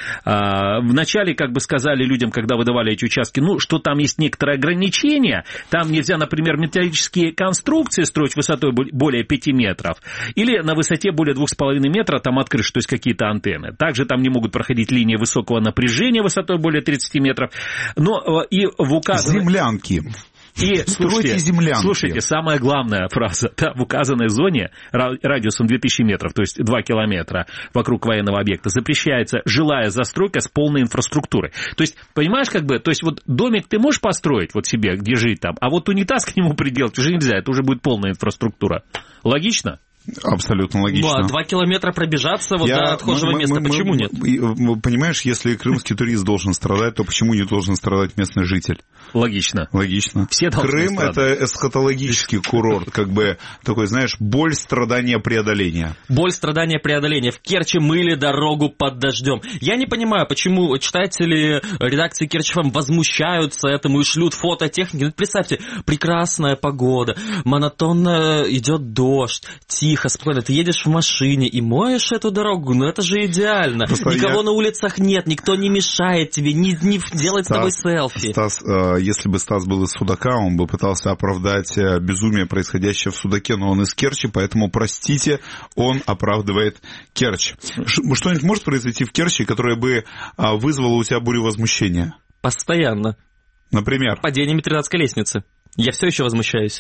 B: Вначале, как бы сказали людям, когда выдавали эти участки, ну, что там есть некоторые ограничения, там нельзя, например, металлические конструкции строить высотой более пяти метров, или на высоте более двух с половиной метра там открыто, то есть какие-то антенны. Также там не могут проходить линии высокого напряжения высотой более тридцати метров. Но и в указанном...
C: Землянки.
B: И слушайте, слушайте, самая главная фраза, да, в указанной зоне радиусом две тысячи метров, то есть два километра вокруг военного объекта, запрещается жилая застройка с полной инфраструктурой. То есть, понимаешь, как бы, то есть вот домик ты можешь построить вот себе, где жить там, а вот унитаз к нему приделать уже нельзя, это уже будет полная инфраструктура. Логично?
C: Абсолютно логично.
D: Ну, а два километра пробежаться вот Я, до отхожего мы, места, мы, почему мы, нет?
C: Понимаешь, если крымский турист должен страдать, то почему не должен страдать местный житель?
B: Логично.
C: Логично.
B: Все
C: Крым
B: страдать.
C: Это эсхатологический курорт, как бы такой, знаешь, боль, страдания, преодоления.
D: Боль, страдания, преодоления. В Керчи мыли дорогу под дождем. Я не понимаю, почему читатели редакции Керчь эф эм возмущаются этому и шлют фото техники. Ну, представьте, прекрасная погода, монотонно идет дождь, тихо. Тихо, спокойно, ты едешь в машине и моешь эту дорогу, ну это же идеально. Просто Никого я... на улицах нет, никто не мешает тебе, не, не делать Стас, с тобой селфи.
C: Стас, если бы Стас был из Судака, он бы пытался оправдать безумие, происходящее в Судаке, но он из Керчи, поэтому, простите, он оправдывает Керчь. Что-нибудь может произойти в Керчи, которое бы вызвало у тебя бурю возмущения?
D: Постоянно.
C: Например?
D: Падение Митридатской лестницы. Я все еще возмущаюсь.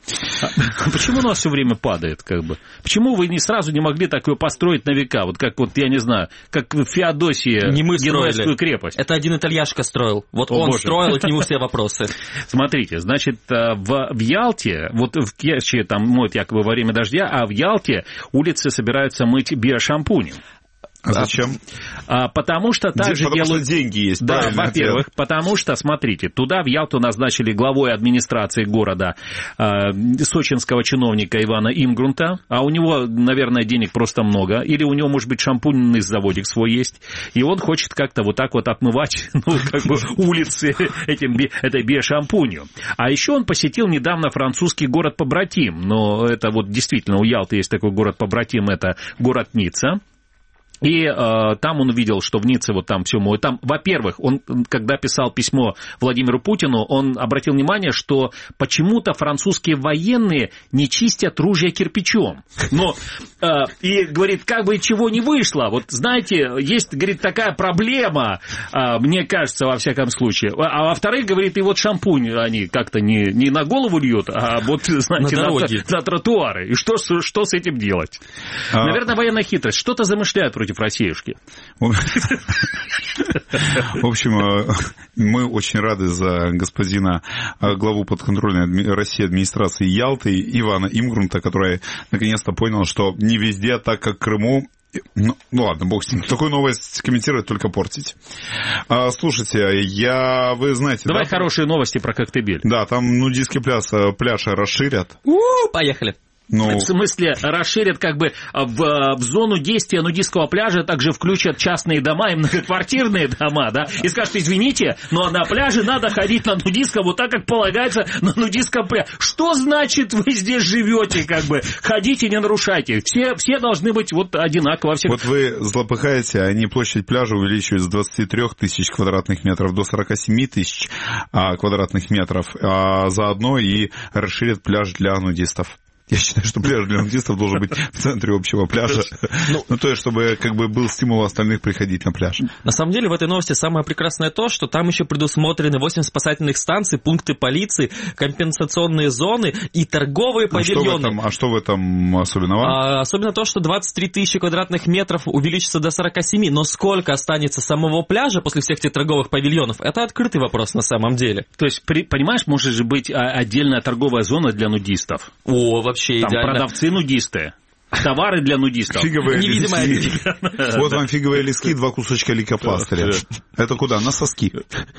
B: А почему у нас все время падает, как бы? Почему вы не сразу не могли такое построить на века? Вот как, вот, я не знаю, как в Феодосии Генуэзскую крепость.
D: Это один итальяшка строил. Вот О, он Боже. строил, и к нему все вопросы. Смотрите,
B: значит, в, в Ялте, вот в Керчи там моют якобы во время дождя, а в Ялте улицы собираются мыть биошампунем.
C: А зачем?
B: А, потому что также
C: потому
B: делают...
C: что деньги есть.
B: Да, во-первых, ответ. Потому что, смотрите, туда в Ялту назначили главой администрации города э, сочинского чиновника Ивана Имгрунта, а у него, наверное, денег просто много, или у него, может быть, шампунный заводик свой есть, и он хочет как-то вот так вот отмывать, ну, как бы улицы этим, этой биошампунью. А еще он посетил недавно французский город-побратим, но это вот действительно у Ялты есть такой город-побратим, это город Ницца. И э, там он увидел, что в Ницце вот там все моют. Там, во-первых, он, когда писал письмо Владимиру Путину, он обратил внимание, что почему-то французские военные не чистят ружья кирпичом. Но, э, и говорит, как бы чего не вышло. Вот знаете, есть, говорит, такая проблема, э, мне кажется, во всяком случае. А, а во-вторых, говорит, и вот шампунь они как-то не, не на голову льют, а вот, знаете, на, на, на тротуары. И что, что с этим делать? А... Наверное, военная хитрость. Что-то замышляют против Россиюшки.
C: В общем, мы очень рады за господина главу подконтрольной России администрации Ялты Ивана Имгрунта, который наконец-то понял, что не везде так, как в Крыму. Ну, ну ладно, бог с ним. Такую новость комментировать, только портить. А, слушайте, я, вы знаете...
B: Давай
C: да,
B: хорошие новости про Коктебель.
C: Да, там нудистский пляж, пляж расширят.
D: У-у-у, поехали.
B: Ну... В смысле, расширят как бы в, в зону действия нудистского пляжа, также включат частные дома и многоквартирные дома, да, и скажут, извините, но на пляже надо ходить на нудистском вот так, как полагается на нудистском пляже. Что значит вы здесь живете, как бы, ходите, не нарушайте. Все, все должны быть вот одинаково. Всех...
C: Вот вы злопыхаете, они площадь пляжа увеличивают с двадцати трёх тысяч квадратных метров до сорока семи тысяч а, квадратных метров, а заодно и расширят пляж для нудистов. Я считаю, что пляж для нудистов должен быть в центре общего пляжа. Ну, ну, то есть, чтобы как бы был стимул остальных приходить на пляж.
D: На самом деле, в этой новости самое прекрасное то, что там еще предусмотрены восемь спасательных станций, пункты полиции, компенсационные зоны и торговые а павильоны.
C: Что в этом, а что в этом особенного?
D: А, особенно то, что двадцать три тысячи квадратных метров увеличится до сорока семи, но сколько останется самого пляжа после всех этих торговых павильонов, это открытый вопрос на самом деле.
B: То есть, при, понимаешь, может же быть отдельная торговая зона для нудистов.
D: О, вообще
B: там
D: идеально.
B: Продавцы-нудисты. Товары для нудистов.
C: Фиговые
D: Невидимая
C: листки. Вот вам фиговые листки, два кусочка лейкопластыря. Это куда? На соски.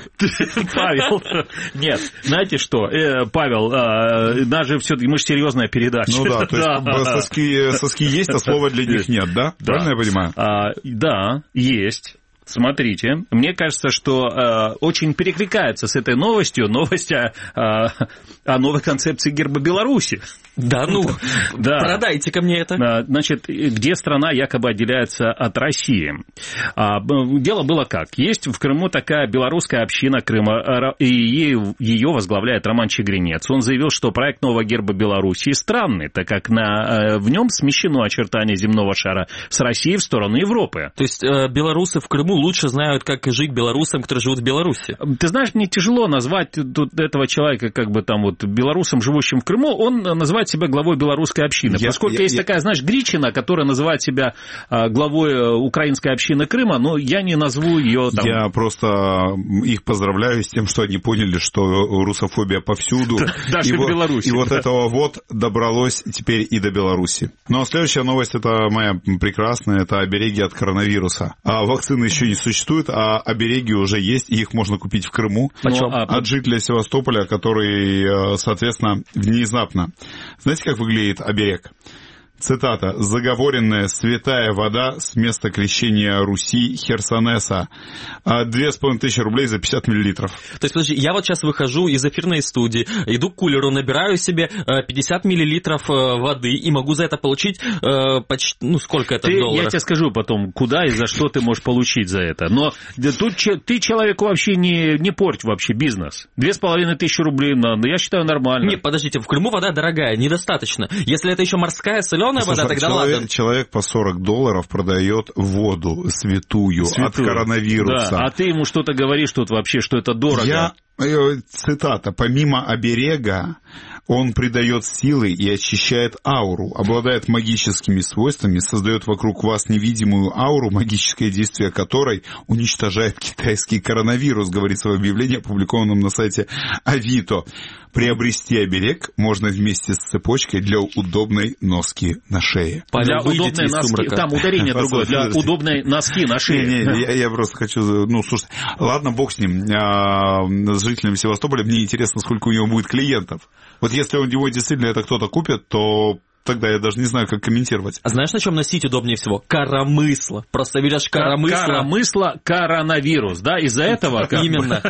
B: Павел. Нет, знаете что, Павел, даже все-таки мы же серьезная передача.
C: Ну да, то есть соски есть, а слова для них нет, да? Правильно я понимаю?
B: Да, есть. Смотрите, мне кажется, что э, очень перекликается с этой новостью новость о, о, о новой концепции герба Беларуси.
D: Да, ну, да. Продайте ко мне это.
B: Значит, где страна якобы отделяется от России. А, дело было как. Есть в Крыму такая белорусская община Крыма, и ее возглавляет Роман Чигринец. Он заявил, что проект нового герба Беларуси странный, так как на, в нем смещено очертание земного шара с России в сторону Европы.
D: То есть э, белорусы в Крыму лучше знают, как жить белорусам, которые живут в Беларуси.
B: Ты знаешь, мне тяжело назвать тут этого человека как бы там вот белорусом, живущим в Крыму. Он называет себя главой белорусской общины. Я, Поскольку я, есть я... такая, знаешь, Гричина, которая называет себя главой украинской общины Крыма, но я не назову ее там...
C: Я просто их поздравляю с тем, что они поняли, что русофобия повсюду.
B: Даже в Беларуси.
C: И вот этого вот добралось теперь и до Беларуси. Ну а следующая новость, это моя прекрасная, это обереги от коронавируса. А вакцины еще не существует, а обереги уже есть, и их можно купить в Крыму.
B: Почем?
C: От жителя Севастополя, который, соответственно, внезапно... Знаете, как выглядит оберег? Цитата. «Заговоренная святая вода с места крещения Руси Херсонеса. Две с половиной тысячи рублей за пятьдесят миллилитров».
D: То есть, подожди, я вот сейчас выхожу из эфирной студии, иду к кулеру, набираю себе пятьдесят миллилитров воды и могу за это получить почти, ну, сколько это
B: ты,
D: долларов?
B: Я тебе скажу потом, куда и за что ты можешь получить за это. Но тут ты человеку вообще не, не порть вообще бизнес. Две с половиной тысячи рублей, я считаю, нормально.
D: Не, подождите, в Крыму вода дорогая, недостаточно. Если это еще морская, соленая, Слушай, вода, тогда
C: человек,
D: ладно.
C: Человек по сорок долларов продает воду святую, святую. от коронавируса.
B: Да, а ты ему что-то говоришь тут вообще, что это дорого.
C: Я, цитата, «Помимо оберега, он придает силы и очищает ауру, обладает магическими свойствами, создает вокруг вас невидимую ауру, магическое действие которой уничтожает китайский коронавирус», говорится в объявлении, опубликованном на сайте Авито. Приобрести оберег можно вместе с цепочкой для удобной носки на шее.
B: Для удобной носки, там ударение другое, для удобной носки на шее.
C: Не, не, я, я просто хочу, ну, слушайте, ладно, бог с ним, а, с жителями Севастополя, мне интересно, сколько у него будет клиентов. Вот если у него действительно это кто-то купит, то тогда? Я даже не знаю, как комментировать.
D: А знаешь, на чем носить удобнее всего? Коромысло. Просто берешь коромысло.
B: Коромысло, коронавирус, да? Из-за этого...
D: Именно.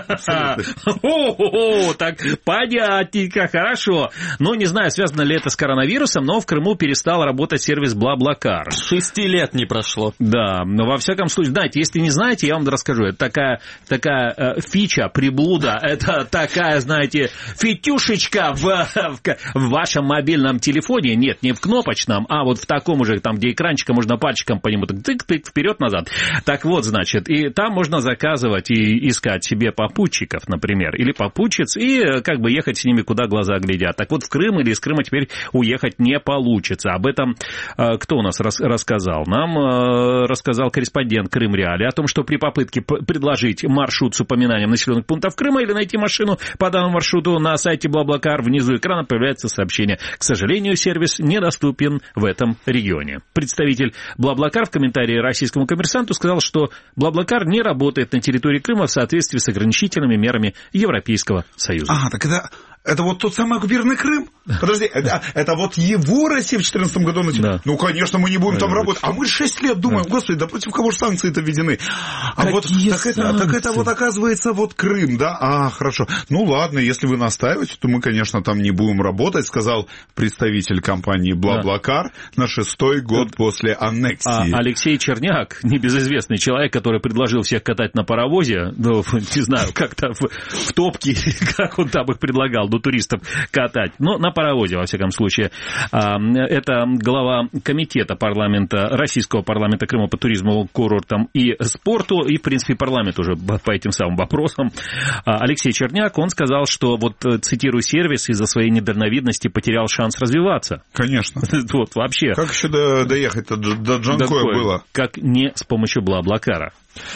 B: О, так понятненько, хорошо. Ну, не знаю, связано ли это с коронавирусом, но в Крыму перестал работать сервис BlaBlaCar.
D: Шести лет не прошло.
B: Да, но во всяком случае, знаете, если не знаете, я вам расскажу. Это такая, такая э, фича, приблуда, это такая, знаете, фитюшечка в, в, в вашем мобильном телефоне. Нет, не в кнопочном, а вот в таком уже, там, где экранчика, можно пальчиком по нему тык-тык, вперед-назад. Так вот, значит, и там можно заказывать и искать себе попутчиков, например, или попутчиц, и как бы ехать с ними, куда глаза глядят. Так вот, в Крым или из Крыма теперь уехать не получится. Об этом э, кто у нас рас, рассказал? Нам э, рассказал корреспондент Крым Реали о том, что при попытке п- предложить маршрут с упоминанием населенных пунктов Крыма или найти машину по данному маршруту на сайте BlaBlaCar, внизу экрана появляется сообщение: к сожалению, сервис недоступен в этом регионе. Представитель BlaBlaCar в комментарии российскому коммерсанту сказал, что BlaBlaCar не работает на территории Крыма в соответствии с ограничительными мерами Европейского Союза.
C: Ага, так это... Это вот тот самый оккупированный Крым? Подожди, это, это вот его Россия в две тысячи четырнадцатом году начала? Да. Ну, конечно, мы не будем да, там работать. А мы шесть лет думаем, да. Господи, да против кого же санкции-то введены? А Какие вот так это, так это вот оказывается вот Крым, да? А, хорошо. Ну, ладно, если вы настаиваете, то мы, конечно, там не будем работать, сказал представитель компании BlaBlaCar да. на шестой год да. после аннексии.
B: А Алексей Черняк, небезызвестный человек, который предложил всех катать на паровозе, ну, не знаю, как-то в, в топке, как он там их предлагал, туристов катать, но на паровозе, во всяком случае. Это глава комитета парламента, российского парламента Крыма по туризму, курортам и спорту, и, в принципе, парламент уже по этим самым вопросам. Алексей Черняк, он сказал, что, вот, цитирую, сервис из-за своей недальновидности потерял шанс развиваться.
C: Конечно.
B: Вот, вообще.
C: Как еще до, доехать-то до, до Джанкоя было?
B: Как не с помощью BlaBlaCar.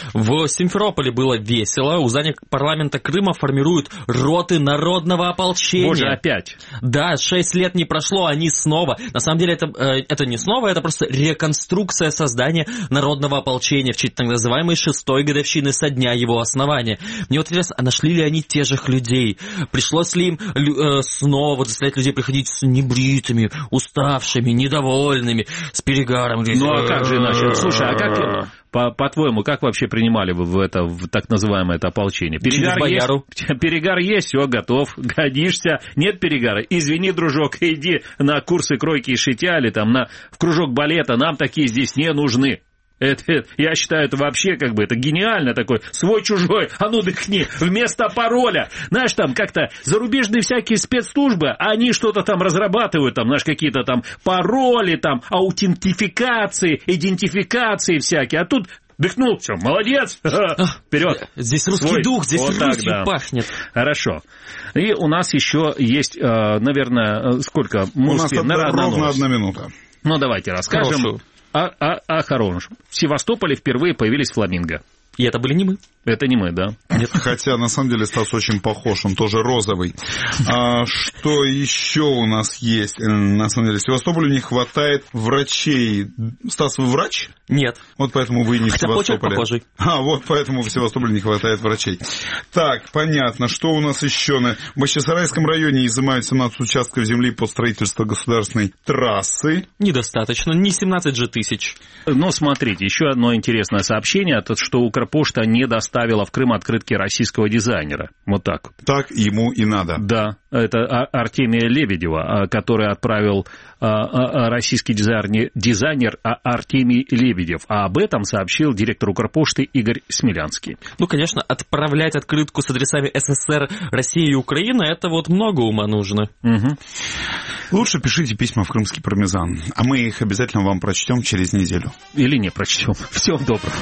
D: В Симферополе было весело. У здания парламента Крыма формируют роты народного ополчения.
B: Боже, опять.
D: Да, шесть лет не прошло, они снова. На самом деле это, это не снова, это просто реконструкция создания народного ополчения в честь так называемой шестой годовщины со дня его основания. Мне вот интересно, а нашли ли они тех же людей? Пришлось ли им э, снова заставлять людей приходить с небритыми, уставшими, недовольными, с перегаром?
B: Ну а как же иначе? Слушай, а как... По- по-твоему, как вообще принимали вы в это, в так называемое это ополчение? Перегар есть, перегар есть, все, готов, годишься. Нет перегара, извини, дружок, иди на курсы кройки и шитья или там на, в кружок балета, нам такие здесь не нужны. Это, я считаю, это вообще как бы, это гениально такой, свой-чужой, а ну дыхни, вместо пароля. Знаешь, там как-то зарубежные всякие спецслужбы, они что-то там разрабатывают, там, знаешь, какие-то там пароли, там, аутентификации, идентификации всякие, а тут дыхнул, все, молодец, вперед.
D: Здесь русский Свой. дух, здесь вот Русь да. пахнет.
B: Хорошо. И у нас еще есть, наверное, сколько?
C: У нас ровно одна минута.
B: Ну, давайте расскажем. Хорошую. А, а, а хорошем. В Севастополе впервые появились фламинго.
D: И это были не мы.
B: Это не мы, да.
C: Нет. Хотя, на самом деле, Стас очень похож, он тоже розовый. А, что еще у нас есть? На самом деле, Севастополю не хватает врачей. Стас, вы врач?
D: Нет.
C: Вот поэтому вы не
D: Хотя
C: в Севастополе.
D: Похожий.
C: А, вот поэтому в Севастополе не хватает врачей. Так, понятно. Что у нас еще? В Бахчисарайском районе изымают семнадцать участков земли под строительство государственной трассы.
D: Недостаточно, не семнадцать же тысяч.
B: Но смотрите, еще одно интересное сообщение, это что Укрпошта не доставила в Крым открытки российского дизайнера. Вот так.
C: Так ему и надо.
B: Да, это Артемия Лебедева, который отправил российский дизайнер, дизайнер Артемий Лебедев. А об этом сообщил директор Укрпошты Игорь Смелянский.
D: Ну, конечно, отправлять открытку с адресами СССР, России и Украины, это вот много ума нужно.
B: Угу.
C: Лучше пишите письма в Крымский пармезан, а мы их обязательно вам прочтем через неделю.
B: Или не прочтем. Всего доброго.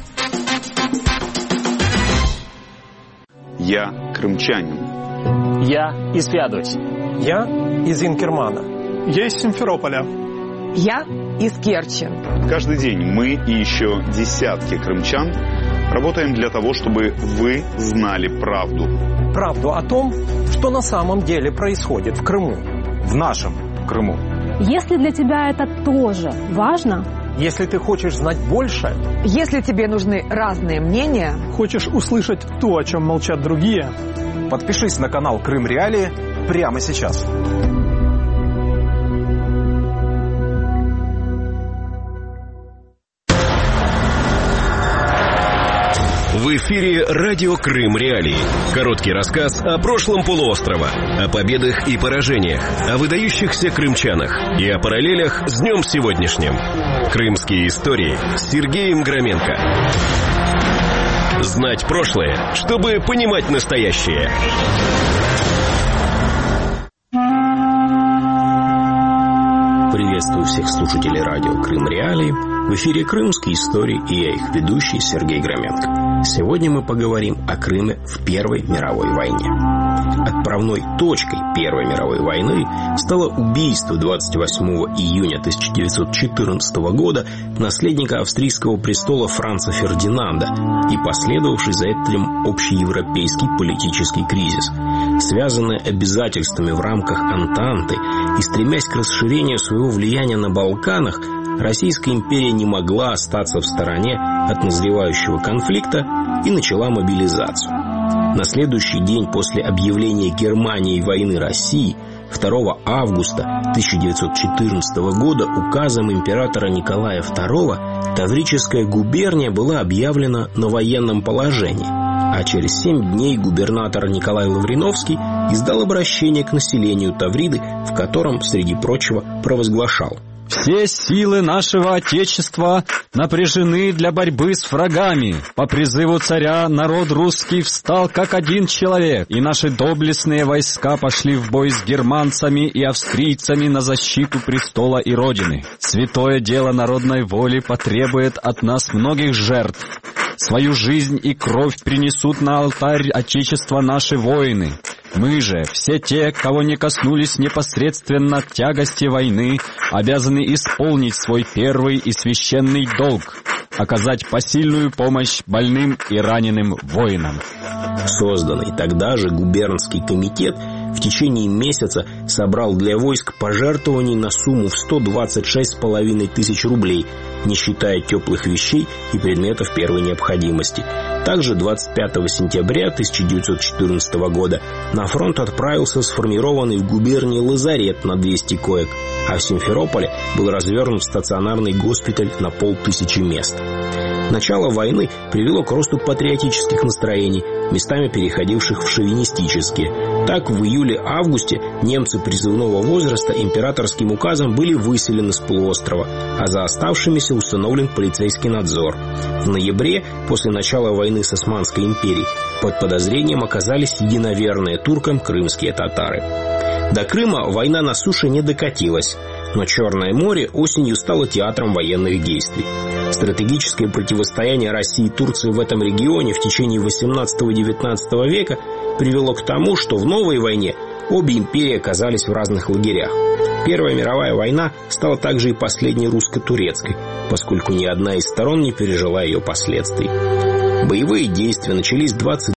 C: Я крымчанин.
H: Я из Феодосии.
I: Я из Инкермана.
J: Я из Симферополя.
K: Я из Керчи.
C: Каждый день мы и еще десятки крымчан работаем для того, чтобы вы знали правду.
I: Правду о том, что на самом деле происходит в Крыму.
L: В нашем Крыму.
M: Если для тебя это тоже важно...
I: Если ты хочешь знать больше...
K: Если тебе нужны разные мнения...
J: Хочешь услышать то, о чем молчат другие...
L: Подпишись на канал Крым Реалии прямо сейчас.
A: В эфире радио Крым Реалии. Короткий рассказ о прошлом полуострова, о победах и поражениях, о выдающихся крымчанах и о параллелях с днем сегодняшним. Крымские истории с Сергеем Громенко. Знать прошлое, чтобы понимать настоящее.
H: Приветствую всех слушателей радио Крым Реалии. В эфире «Крымские истории» и я их ведущий Сергей Громенко. Сегодня мы поговорим о Крыме в Первой мировой войне. Отправной точкой Первой мировой войны стало убийство двадцать восьмого июня тысяча девятьсот четырнадцатого года наследника австрийского престола Франца Фердинанда и последовавший за этим общеевропейский политический кризис. Связанный обязательствами в рамках Антанты и стремясь к расширению своего влияния на Балканах, Российская империя не могла остаться в стороне от назревающего конфликта и начала мобилизацию. На следующий день после объявления Германией войны России, второго августа тысяча девятьсот четырнадцатого года, указом императора Николая второго Таврическая губерния была объявлена на военном положении, а через семь дней губернатор Николай Лавриновский издал обращение к населению Тавриды, в котором, среди прочего, провозглашал:
N: «Все силы нашего Отечества напряжены для борьбы с врагами. По призыву царя народ русский встал как один человек, и наши доблестные войска пошли в бой с германцами и австрийцами на защиту престола и Родины. Святое дело народной воли потребует от нас многих жертв. Свою жизнь и кровь принесут на алтарь Отечества наши воины. Мы же, все те, кого не коснулись непосредственно тягости войны, обязаны исполнить свой первый и священный долг – оказать посильную помощь больным и раненым воинам».
H: Созданный тогда же губернский комитет в течение месяца собрал для войск пожертвований на сумму в сто двадцать шесть с половиной тысяч рублей, не считая теплых вещей и предметов первой необходимости. Также двадцать пятого сентября тысяча девятьсот четырнадцатого года на фронт отправился сформированный в губернии лазарет на двести коек, а в Симферополе был развернут стационарный госпиталь на полтысячи мест. Начало войны привело к росту патриотических настроений, местами переходивших в шовинистические. Так, в июле-августе немцы призывного возраста императорским указом были выселены с полуострова, а за оставшимися установлен полицейский надзор. В ноябре, после начала войны с Османской империей, под подозрением оказались единоверные туркам крымские татары. До Крыма война на суше не докатилась, но Черное море осенью стало театром военных действий. Стратегическое противостояние России и Турции в этом регионе в течение восемнадцатого-девятнадцатого века привело к тому, что в новой войне обе империи оказались в разных лагерях. Первая мировая война стала также и последней русско-турецкой, поскольку ни одна из сторон не пережила ее последствий. Боевые действия начались двадцать